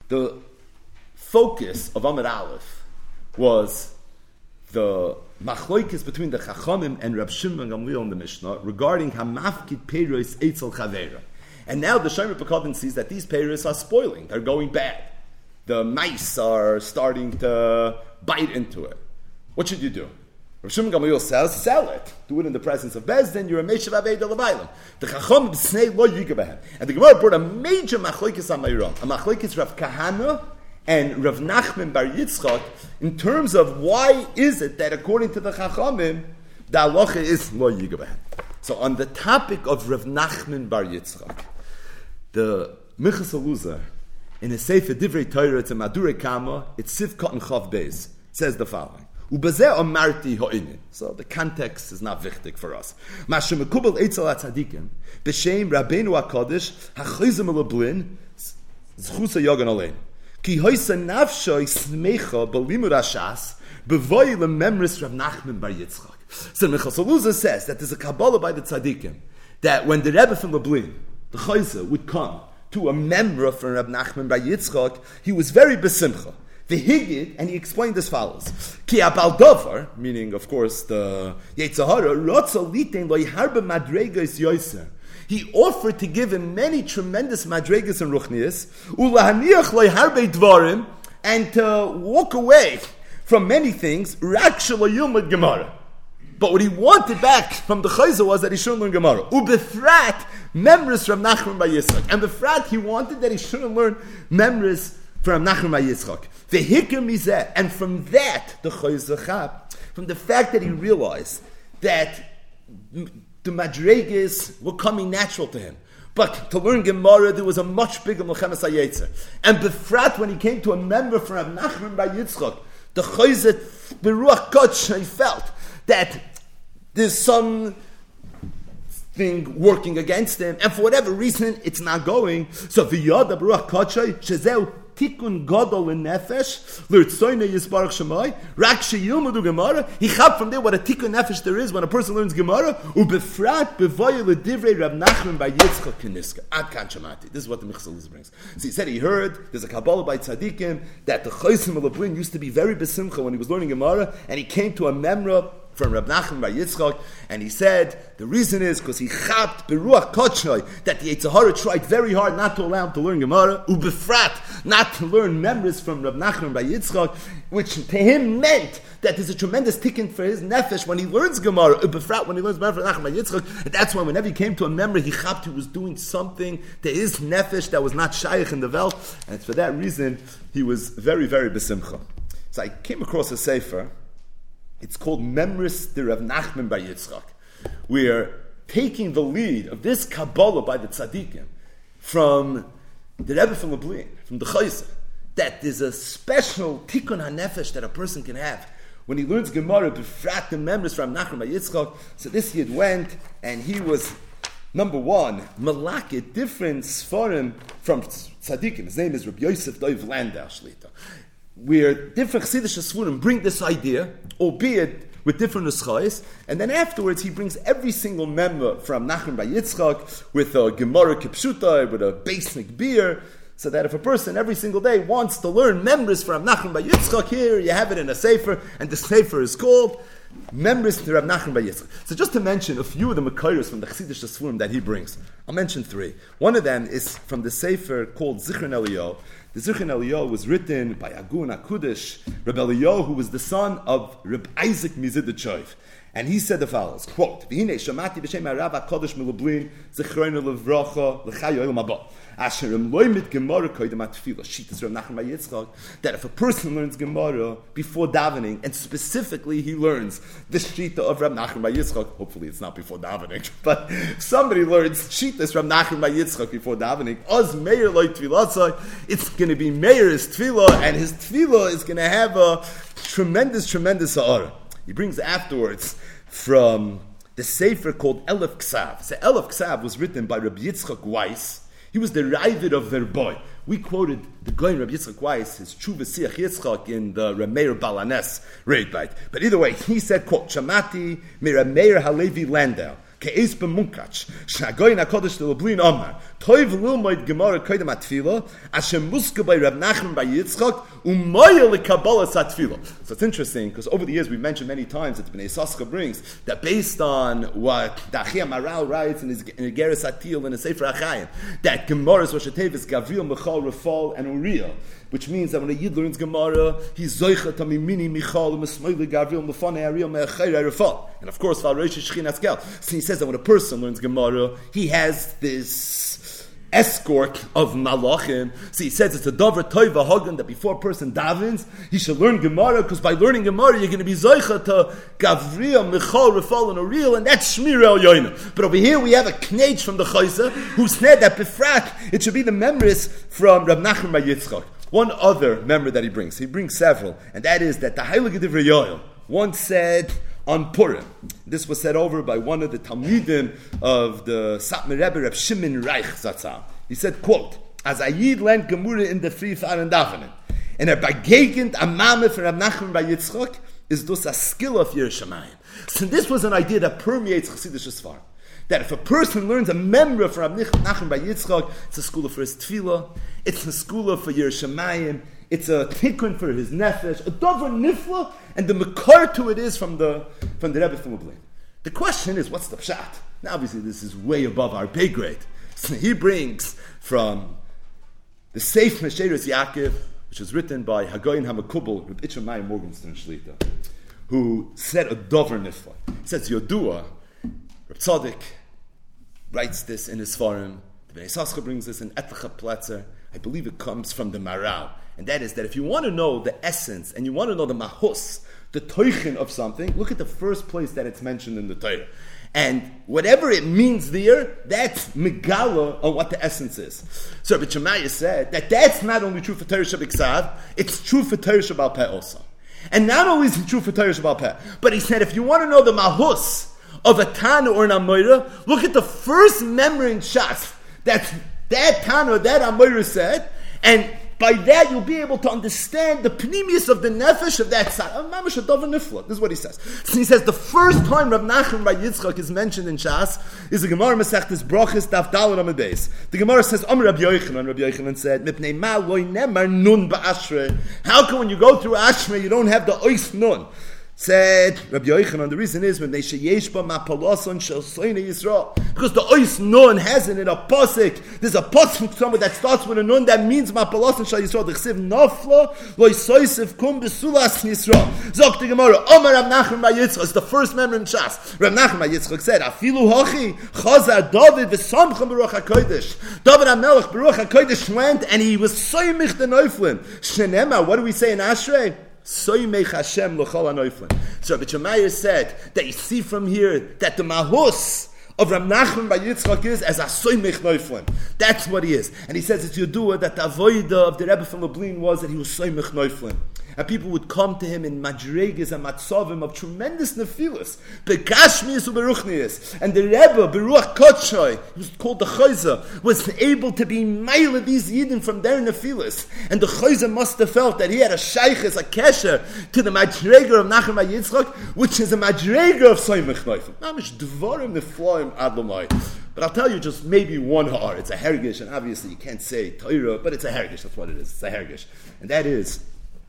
The focus of Amud Aleph was the machloikis between the Chachamim and Rab Shimon Gamliel in the Mishnah regarding hamafkid peiros eitzel chavera. And now the Shomer Pekadin sees that these peiros are spoiling; they're going bad. The mice are starting to bite into it. What should you do? Rab Shimon Gamliel says, sell it. Do it in the presence of Bezdin. You're a meishav avei delavaylam. The Chachamim b'snei lo yigabahem. And the Gemara brought a major machloikis on Meiram. A machloikis Rav Kahana and Rav Nachman Bar Yitzchak, in terms of why is it that according to the Chachamim, the halacha is lo yigabahem. So on the topic of Rav Nachman Bar Yitzchak, the Minchas Eluzar, in his Sefer Divrei Torah, it's a Madure Kama, it's Sivkot and Chav Beis, says the following. Ubezeh omarti ho'inin. So the context is not wichtig for us. Mashem mekubel eitzel hatzadikim, b'shem Rabbeinu HaKadosh, ha'chizim alablin, zchusa yogan alein. Ki hoysa nafsho ismecha b'limud hashas, b'voy lememris Rav Nachman Bar Yitzchak. So Minchas Eluzar says that there's a Kabbalah by the tzadikim, that when the Rebbe from Lublin, the Chayza, would come to a memra from Rav Nachman Bar Yitzchak, he was very besimcha. The Higid, and he explained as follows: Ki abal davar, meaning of course the Yetzirah, rotza litein lo yiharbe madregas yoser. He offered to give him many tremendous madregas and ruchnias, ulahaniach lo yiharbe dvarim, and to walk away from many things. Rak shelo yilmad gemara. But what he wanted back from the Chayza was that he shouldn't learn Gemara. Ubefrat memris from Nachman Bar Yitzchak, and befrat he wanted that he shouldn't learn memris from Nachman Bar Yitzchak. The hikam mizeh, and from that the Chayza Chab, from the fact that he realized that the madregas were coming natural to him. But to learn Gemara, there was a much bigger Melchemes HaYetzer. And befrat, when he came to a member from Nachman Bar Yitzchak, the Chayza Beruach Kodesh, he felt that there's some thing working against him, and for whatever reason, it's not going. So v'yada Beruach Kodesh, shezeu tikun gadol in nefesh, l'rtzoyne yisbarach shemai, rak sheyilmadu Gemara. He chab from there what a tikun nefesh there is when a person learns Gemara. Ubefrat bevoy l'divrei Rav Nachman Bar Yitzchak keniska. Ad kan shamati. This is what the Minchas Eluzar brings. So he said he heard there's a Kabbalah by tzadikim that the Chaysim Alablin used to be very besimcha when he was learning Gemara, and he came to a memra from Rab Nachman Bar Yitzchak, and he said the reason is because he chapped beruach kodshoy that the Yetzirah tried very hard not to allow him to learn Gemara, ubefrat not to learn memories from Rab Nachman Bar Yitzchak, which to him meant that there's a tremendous tikkun for his nefesh when he learns Gemara, ubefrat when he learns Gemara from Rab Nachman Bar Yitzchak, and that's why whenever he came to a memory, he chapped he was doing something to his nefesh that was not shaykh in the Welt, and it's for that reason he was very, very besimcha. So I came across a sefer. It's called Memris de Rav Nachman Bar Yitzchak. We are taking the lead of this Kabbalah by the Tzadikim from the Rebbe from Lublin, from the Chayza, that there's a special tikkun hanefesh that a person can have when he learns Gemara, befrat the Memris from Nachman Bar Yitzchak. So this Yid went, and he was, number one, malakit, different Sfarim from Tzadikim. His name is Rabbi Yosef Dov Landau Shlita. Where different Chassidish Sfurim bring this idea, albeit with different nuschais, and then afterwards he brings every single member from Nachman Bar Yitzchak with a Gemara Kipshuta, with a basic beer, so that if a person every single day wants to learn members from Nachman Bar Yitzchak, here you have it in a sefer, and the sefer is called Members to Rav Nachman Bar Yitzchak. So just to mention a few of the Makairos from the Chassidish Sfurim that he brings, I'll mention three. One of them is from the sefer called Zichron Eliyahu. The Zichron Eliyahu was written by Agun HaKudosh, Reb Eliyahu, who was the son of Reb Isaac Mizidachov. And he said the follows, quote, V'hinei shamati b'shem ha'Rav HaKadosh meLublin, Zichrono levracha, l'chayo olam haba. Asher loymit Gemara koydem atfila. Shitas Rav Nachman Bar Yitzchak, that if a person learns Gemara before davening, and specifically he learns the shita of Rav Nachman Bar Yitzchak, hopefully it's not before davening, but if somebody learns shitas Rav Nachman Bar Yitzchak before davening, oz meir loy tfilatzai, it's going to be meir's tefillah, and his tefillah is going to have a tremendous, tremendous ha'ara. He brings afterwards from the sefer called Elef Ksav. So Elef Ksav was written by Rabbi Yitzchak Weiss. He was the Ravid of their boy. We quoted the Goyen Rabbi Yitzchak Weiss, his Tshuva Siach Yitzchak in the Rameir Balanes raid bite. But either way, he said, quote, Shamati mi Rameir Halevi Landau. ke'es b'munkach, sh'agoyin HaKadosh l'blin Omar, toiv l'ilmoid Gemara koydem atfila, asher muska by Rab Nachman by Yitzchak, u'moya l'kabbalas atfila. So it's interesting, because over the years we've mentioned many times that Bnei Yissaschar brings, that based on what the Achia Maral writes in Igeres Atil in the Sefer HaChaim, that Gemara's Rosh Hashanah Gavriel, Michal, Rafal, and Uriel, which means that when a Yid learns Gemara, he's Zoichet Amimini, Michal, Mesmoili, Gavriel, Mefane, Ariel, Me'achayr, Rafal. And of course, Val Rosh Shechin Askel. So he says that when a person learns Gemara, he has this escort of Malachim. So he says it's a Dover Toiva Hagen that before a person davens, he should learn Gemara, because by learning Gemara, you're going to be Zoichet to Gavriel, Michal, Rafal, and Uriel, and that's Shmir El Yoina. But over here we have a Knech from the Chayza, who said that Befrat, it should be the memories from Rab Nachman by Yitzchak. One other memory that he brings several, and that is that the Heilige Divrei Yoel once said on Purim, this was said over by one of the Talmidim of the Satmar Rebbe, Reb Shimon Reich Zatzal. He said, quote, as a Yid learned Gemara in the free Far and Davening, and begegnet a Mame for Rab Nachman by Yitzchak, is thus a skill of Yerushalayim. So this was an idea that permeates Chassidish Sfar. That if a person learns a memra from Rab Nachman by Yitzchak, it's a school for his tefillah, it's a school for Yerushalayim, it's a tikkun for his nefesh, a davar nifla, and the makar to it is from the Rebbe from Lublin. The question is, what's the pshat? Now, obviously, this is way above our pay grade. So he brings from the Seif Mesheres Yaakov, which was written by Hagoyin HaMakubal, Reb Itcher Meyer Morgenstern Shlita, who said a davar nifla. He says, Yodua, Reb Tzaddik writes this in his forum. The Bnei Yissaschar brings this in Etlacha Pletzer. I believe it comes from the Maral. And that is that if you want to know the essence and you want to know the mahus, the toichin of something, look at the first place that it's mentioned in the Torah. And whatever it means there, that's megala on what the essence is. So Rabbi Shemaiah said that that's not only true for Torah Shabbat, it's true for Torah Shabbat Peh also. And not only is it true for Torah Shabbat Peh, but he said if you want to know the mahus of a Tana or an Amoira, look at the first memory in Shas that Tana or that Amoira said, and by that you'll be able to understand the pneumius of the nefesh of that side. Mamash Davar Nifla. This is what he says. So he says the first time Rab Nachman by Yitzchak is mentioned in Shas is the Gemara Masechtes Brachos Daf Daled Amud Beis. The Gemara says, Amar Rabbi Yochanan. Rabbi Yochanan said, Mipnei ma loy nemar nun ba'ashrei. How come when you go through Ashrei you don't have the ois nun? Said Rabbi Yochanan, the reason is when they sheyesh ba mapalason shel soine Yisrael, because the ois nun has in it a pasuk. There's a pasuk somewhere that starts with a nun that means mapalason shel Yisrael. The chsiv nafla loy soisev kum besulas Yisrael. Zok the Gemara, Omar Rab Nachman by Yitzchak. It's the first member in Shas. Rab Nachman by Yitzchak said, Afilu hachi chazar David v'samchem beruach hakodesh. David HaMelech beruach hakodesh went and he was soymich the neuflin. Shenema, what do we say in Ashrei? Soymech Hashem l'chol ha'noiflim. So Rabbi Shemaiah said that you see from here that the mahus of Rab Nachman by Yitzchak is as a soymech noiflim. That's what he is. And he says it's Yodua that the avoida of the Rebbe from Lublin was that he was soymech noiflim. And people would come to him in madregas and matzavim of tremendous nefilus, begashmius uberuchnius. And the Rebbe, Beruach Kotshoy, he was called the Chayza, was able to be maila these yidden from their nefilus. And the Chayza must have felt that he had a shaykhis, a kesher, to the madrega of Nachman by Yitzchak, which is a madrega of soymech noiflim. Namish dvarim nefloim adlomai. But I'll tell you just maybe one ha'ar. It's a hergish, and obviously you can't say Torah, but it's a hergish. That's what it is. It's a hergish. And that is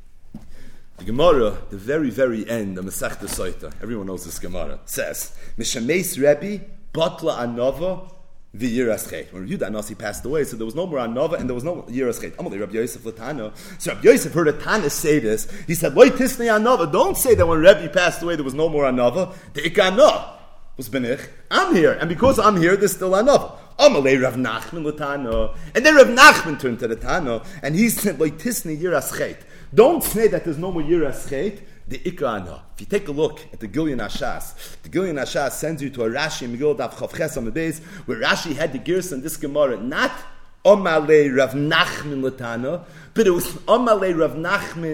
the Gemara, the very, very end of Masechta Soita. Everyone knows this Gemara. Says, Mishameis Rebbe, Batla Anova, the Yiras Chet. When Yehuda Anasi passed away, so there was no more Anova and there was no Yiras Chet. Amalei Rabbi Yosef Latano. So Rabbi Yosef heard a Tana say this. He said, Loi Tisnei Anova. Don't say that when Rebbe passed away there was no more Anova. The Ikana was Benich. I'm here. And because I'm here, there's still Anova. Amalei Rav Nachman Latano. And then Rav Nachman turned to the Tano and he said, Loi Tisnei Yiras Chet. Don't say that there's no more Yiras Chet, the Ikana. If you take a look at the Gilyon Hashas, the Gilyon Hashas sends you to a Rashi in Megillah Daf Chav Ches Amud Beis, where Rashi had the Gersa in this Gemara, not Amalei Rav Nachman Latana, but it was Amalei Rav Nachman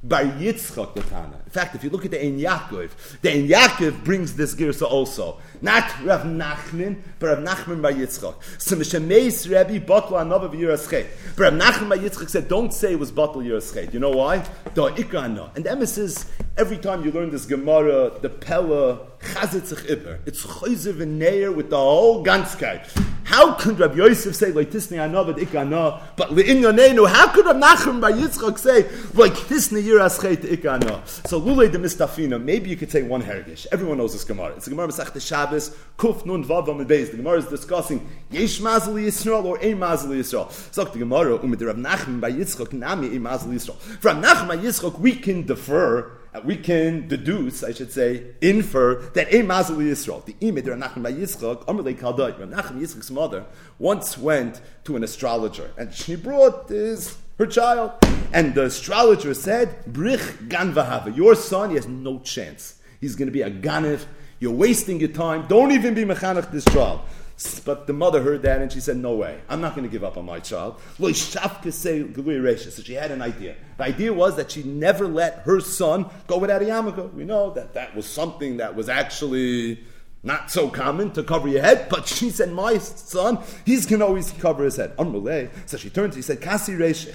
Bar Yitzchak Latana. In fact, if you look at the Ein Yaakov brings this girsa also. Not Rav Nachman, but Rav Nachman Bar Yitzchak. So Mishameis Rebbe Batal Anava V'Yiraschet. But Rav Nachman Bar Yitzchak said, don't say it was Batal Yiraschet. You know why? Da Ikana. And the emphasis, every time you learn this Gemara, the Pella, Chazitzich Iber. It's Chayzer V'Neir with the whole Ganzkeit. How could Rabbi Yosef say, like Tisnei Anavad Ikana, but Le'inyanenu, how could Rav Nachman Bar Yitzchak say, like Tisnei Yiraschet Ikana? So Lulei de Mistafina, maybe you could say one hergish. Everyone knows this Gemara. It's a Gemara Masech Shabbos, Kuf Nun Vav Amid Beis. The Gemara is discussing Yesh Mazel Yisrael or Ein Mazel Yisrael. So the Gemara, Umid Rav Nachman Bar Yitzchak Nami Ein Mazel Yisrael. From Nachman Bar Yitzchak, we can defer. We can deduce, I should say, infer that Ein Mazel Yisrael. The Imid Rav Nachman Bar Yitzchak, Amrlei Kaldai. Rav Nachman Yitzchak's mother once went to an astrologer, and she brought her child, and the astrologer said, "Brich gan v'hava, your son, he has no chance. He's going to be a ganev. You're wasting your time. Don't even be mechanech this child." But the mother heard that and she said, no way, I'm not going to give up on my child. So she had an idea. The idea was that she never let her son go without a yarmulke. We know that was something that was actually not so common to cover your head, but she said, my son, he's going to always cover his head. So she turned to him and said, Kasi Reishich,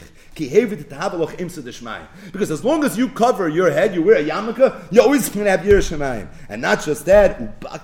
because as long as you cover your head, you wear a yarmulke, you're always going to have Yireh Shamayim. And not just that,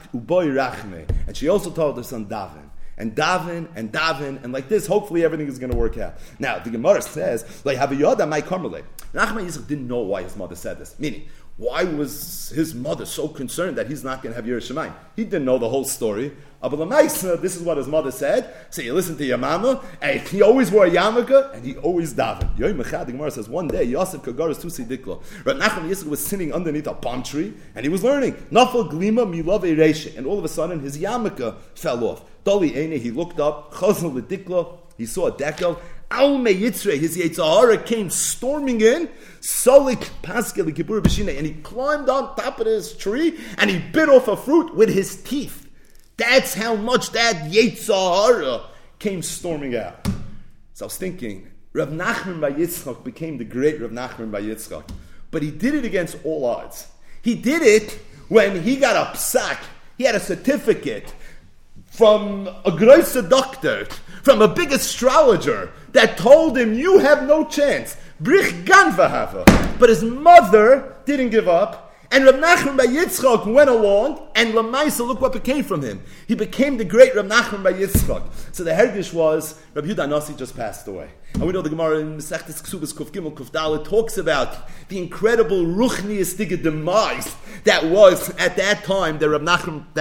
and she also told her son daven. And daven, and like this, hopefully everything is going to work out. Now, the Gemara says, like, Haviyada my Karmeleh. Nachman Yitzchak didn't know why his mother said this. Meaning, why was his mother so concerned that he's not going to have Yireh Shamayim? He didn't know the whole story. But this is what his mother said. So you listen to your mama, and he always wore a yarmulke, and he always davened. The Gemara says, one day, Yosef Kagaris Tusi Diklo. Rav Nachman Yitzchak was sitting underneath a palm tree, and he was learning. Nafal Glima Milov Ereshe. And all of a sudden, his yarmulke fell off. Dali Eine, he looked up, Chazal Diklo, he saw a dekel. Alme Yitzre, his Yetzahara came storming in, Solik Paskel Kibur B'Shina, and he climbed on top of this tree, and he bit off a fruit with his teeth. That's how much that Yetzahara came storming out. So I was thinking, Rav Nachman Bar Yitzchak became the great Rav Nachman Bar Yitzchak, but he did it against all odds. He did it when he got a psak. He had a certificate from a großer doctor, from a big astrologer, that told him, you have no chance. Brich gan v'hava. But his mother didn't give up. And Rav Nachman Bar Yitzchak went along, and Lamaisa, look what became from him. He became the great Rav Nachman Bar Yitzchak. So the hergish was, Rabbi Yehuda Nasi just passed away. And we know the Gemara in Masechtas Ksubas Kuf Gimel Kuf Dalet talks about the incredible ruchniistic demise that was at that time that Rabbi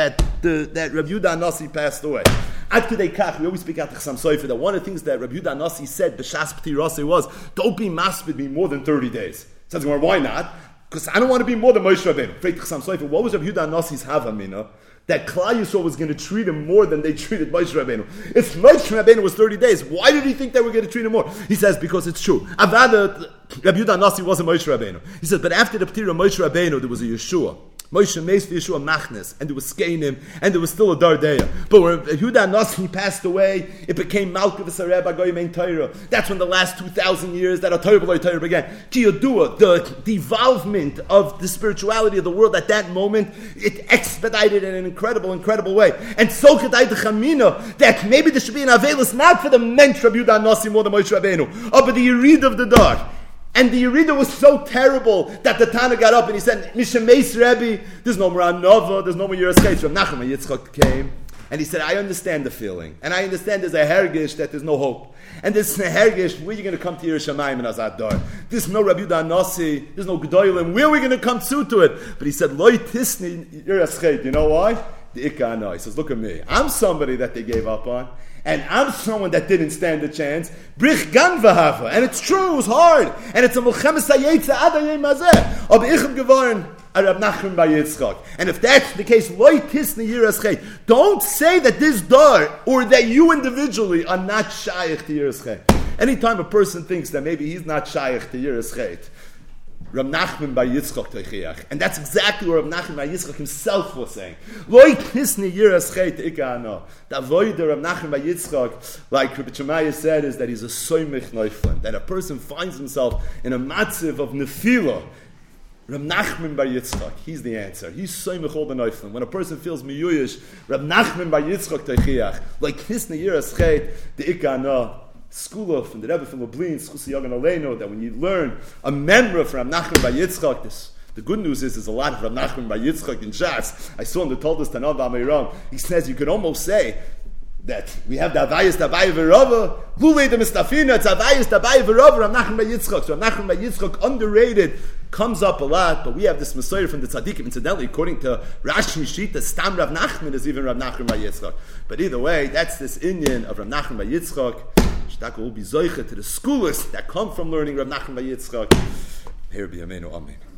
Yehuda Nasi passed away. Ad Kedei Kach, we always speak out the Chassam Sofer that one of the things that Rabbi Yehuda Nasi said, B'Shas P'tirase, was, don't be maspid me more than 30 days. Says the Gemara, why not? Because I don't want to be more than Moshe Rabbeinu. What was Rabbi Yehuda Nasi's havamina? That Klal Yisrael was going to treat him more than they treated Moshe Rabbeinu. If Moshe Rabbeinu was 30 days, why did he think they were going to treat him more? He says, because it's true. Avada, Rabbi Yehuda Nasi wasn't Moshe Rabbeinu. He says, but after the P'tira of Moshe Rabbeinu, there was a Yeshua. Moshe Meis for Yeshua Machnes, and there was Skeinim, and there was still a Dardeya. But when Yehuda Nasi passed away, it became Malka V'Sareb Agoyim Ein Torah. That's when the last 2,000 years that a Torah began. Kiyodua, the devolvement of the spirituality of the world at that moment, it expedited in an incredible way. And so Kedai the Chamina, that maybe there should be an Avelis not for the mensch Rabbi Yehuda Nasi more than Moshe Rabbeinu, but the Yerid of the Dar. And the Yerida was so terrible that the Tana got up and he said, Mishemeis Rebbe, there's no more Nova, there's no more Yeres Kates. Rav Nachman Yitzchak came and he said, I understand the feeling. And I understand there's a hergish that there's no hope. And this hergish, where are you going to come to Yerush Shamayim and Azad Dar? There's no Rabbi Yehuda Nasi, there's no Gedolim. Where are we going to come to it? But he said, Loi Tisni Yeres Kates. You know why? The Ikka Anoi. He says, look at me. I'm somebody that they gave up on. And I'm someone that didn't stand a chance. Brich gan v'hava. And it's true, it was hard. And it's a mulchemes ha'yetza ad hayom hazeh. Aber ich hab gewarnt a Rav Nachman Bar Yitzchak. And if that's the case, loy tisni yiras chet. Don't say that this dar, or that you individually are not shaykh to yiras chet. Anytime a person thinks that maybe he's not shaykh to yiras chet, Rab Nachman Bar Yitzchak Teichiach. And that's exactly what Rab Nachman Bar Yitzchak himself was saying. Loi kisni yiras chet ikano. The avoid of Rab Nachman Bar Yitzchak, like Rabbi Shemaiah said, is that he's a soymich neuflin. That a person finds himself in a matziv of nefila. Rab Nachman Bar Yitzchak, he's the answer. He's soymich all the neuflin. When a person feels miyuyish, Rab Nachman Bar Yitzchak Teichiach, like kisni yiras chet the ikano. Skula from the Rebbe from Lublin, Skusi Yogan Aleinu, that when you learn a memra from Rab Nachman Bar Yitzchak, the good news is there's a lot of Rab Nachman Bar Yitzchak in Shas. I saw him that told us Tanav Amiram. He says you could almost say that we have the Avayis Dabai V'Rava, Lulei the Mistafina, it's Avayis Dabai V'Rava, Rab Nachman Bar Yitzchak. So Rab Nachman Bar Yitzchak, underrated, comes up a lot, but we have this Messiah from the Tzaddikim. Incidentally, according to Rashi Shita, Stam Rab Nachman is even Rab Nachman Bar Yitzchak. But either way, that's this Indian of Rab Nachman Bar Yitzchak. Shtaka will be zoicha to the schools that come from learning Rab Nachman Bar Yitzchak. Here be Amen. Amen.